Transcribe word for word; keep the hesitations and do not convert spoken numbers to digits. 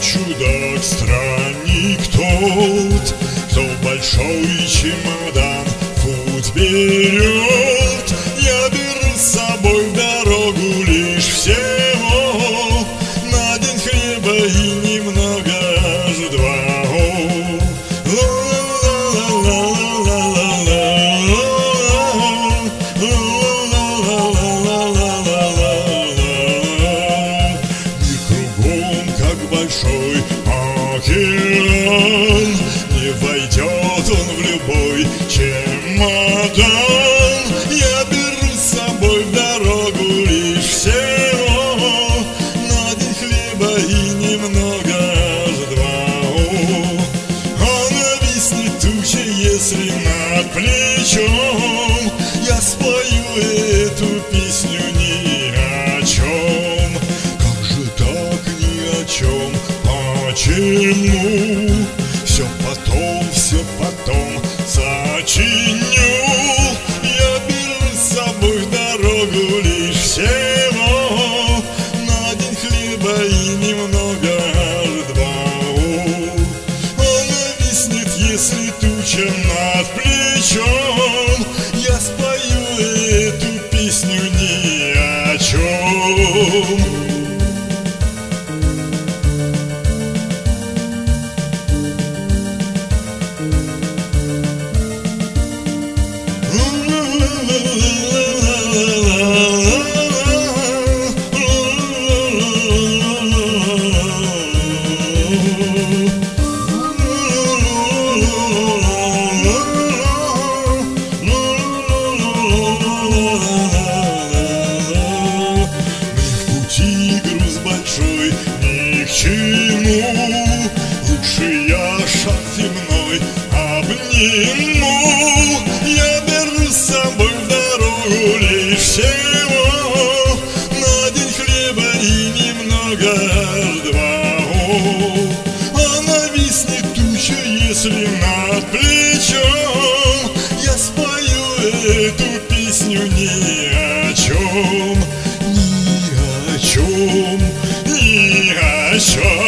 чудак, странник тот, кто большой чемодан в путь берет. Я беру с собой в дорогу лишь всего на день хлеба и немного аж два. Большой океан, не войдет он в любой чемодан. Я беру с собой в дорогу лишь всего на день хлеба и немного аж два. А нависнет туча, если над плечом я спою эту песню ни о чем. Как же так ни о чем? Почему? Все потом, все потом сочиню. Я беру с собой в дорогу лишь всего на день хлеба и немного аж два. Она виснет, если туча над плечом, я спою эту песню ни о чем. Ни к чему, лучше я шаг земной обниму. Я беру с собой в дорогу лишь всего на день хлеба и немного аж два. А нависнет туча, если над плечом я спою эту песню ни о чем, ни о чем. Ни о чем.